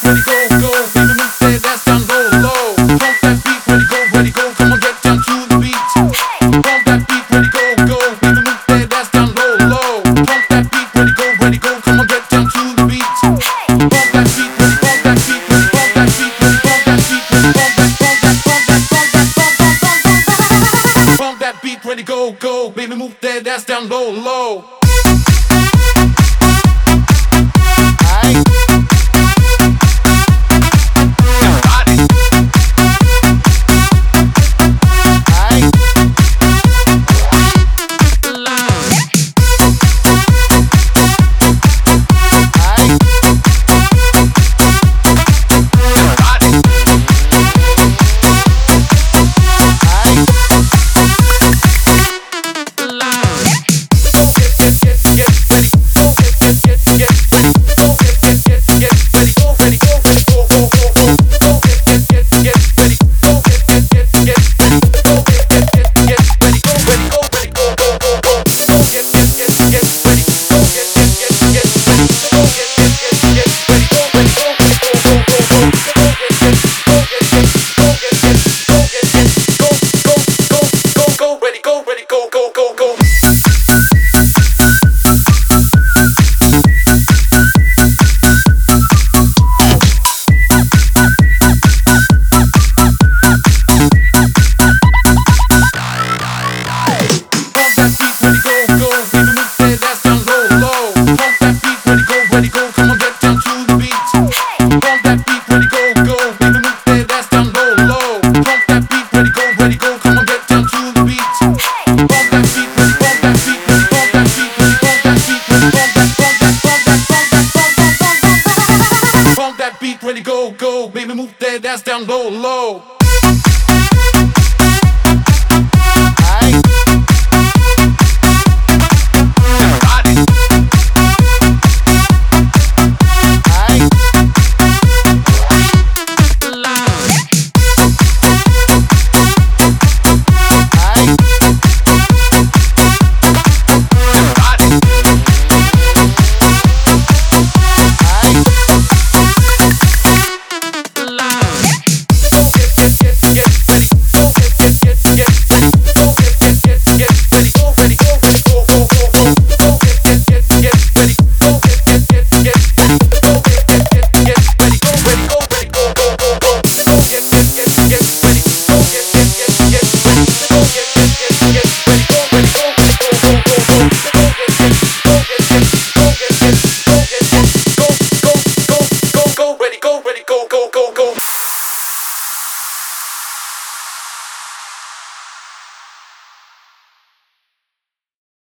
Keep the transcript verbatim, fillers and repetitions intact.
ready go, go. Baby, move that ass down low, low. Pump that beat, ready go, ready go. Come on, get down to the beat. Pump that beat, ready go, go. Baby, move that ass down low, low. Pump that beat, ready go, ready go. Come on, get down to the beat. Pump that beat, ready, pump that beat, ready, pump that beat, ready, pump that beat, ready, pump that, pump that, pump that, pump that, pump, pump, pump, pump. Pump that beat, ready go, go. Baby, move that ass down low, low. Ready go,